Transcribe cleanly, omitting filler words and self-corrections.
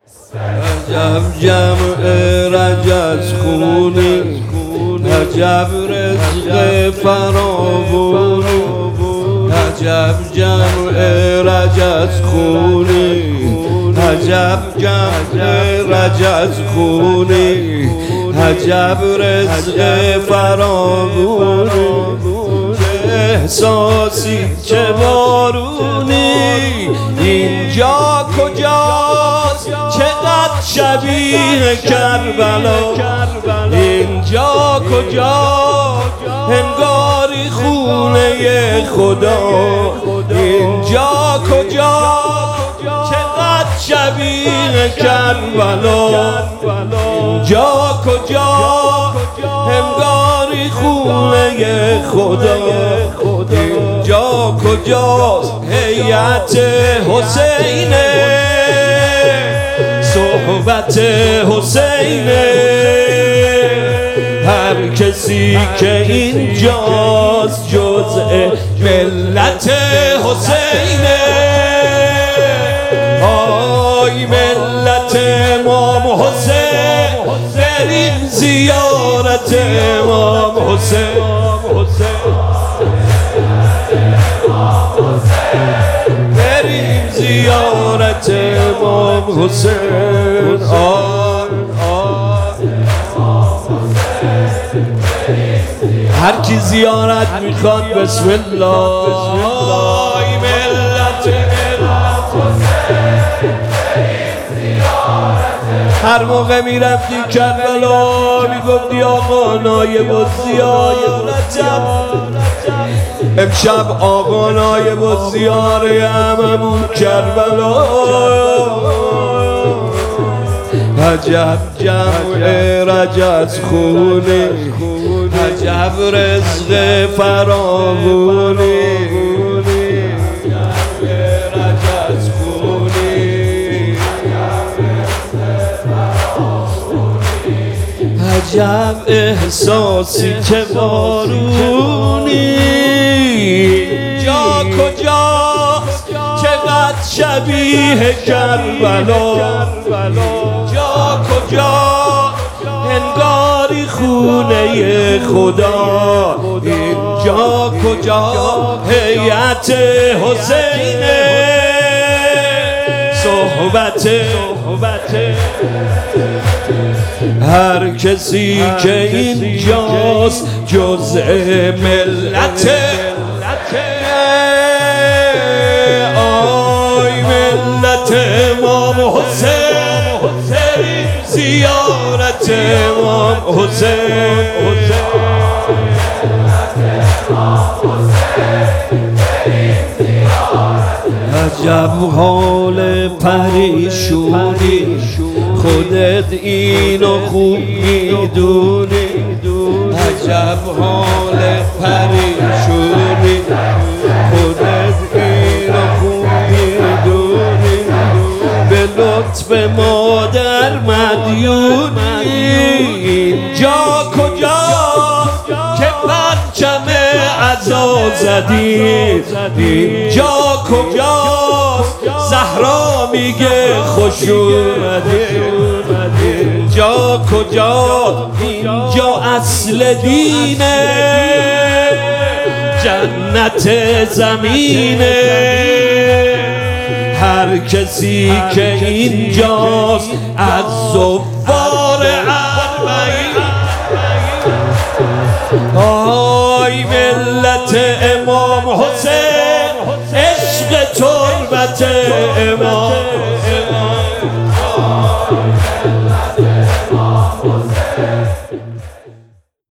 عجب جمع رجز خونی، عجب رزق فراوانی، عجب جمع رجز خونی، عجب جمع رجز خونی، عجب رزق فراوانی، احساسی چه بارونی، اینجا کجاست چقدر شبیه کربلا، اینجا کجا انگاری خونه خدا، اینجا کجا چقدر شبیه کربلا، اینجا کجا انگاری خونه خدا، اینجا کجاست هیئت حسینه، صحبت حسینه، هر کسی که اینجاست جزء ملت حسینه، آی ملت امام حسین، بریم زیارت امام حسین، بریم زیارت امام حسین، هر کی زیارت میخواد بسم الله، آی ملت هر موقع میرفتی کربلا میگفتی آقا نایب الزیارتم، امشب آقا نایب الزیاره هممون کربلا، عجب جمع رجز خونه، عجب رزق فراوانی، رجز خونه، عجب احساسی چه بارونی، جا کجاست چقدر شبیه کربلا، جا کجا انگاری خونه خدا، اینجا کجا هیئت حسینه، صحبت هر کسی که اینجاست جزء ملت، آی ملت امام حسین، زیارت امام حسین، عجب حال پریشونی، خودت اینو خوب میدونی، عجب حال پریشونی، خودت اینو خوب میدونی، به لطف مادر مدیونی، اینجا کجا که پرچم عزا زدی، اینجا کجاست زهرا میگه خوش اومدی، اینجا کجا اینجا اصل دینه، جنت زمینه، هر کسی که اینجاست از زوار اربعین، آی ملت امام حسین، عشق تربت امام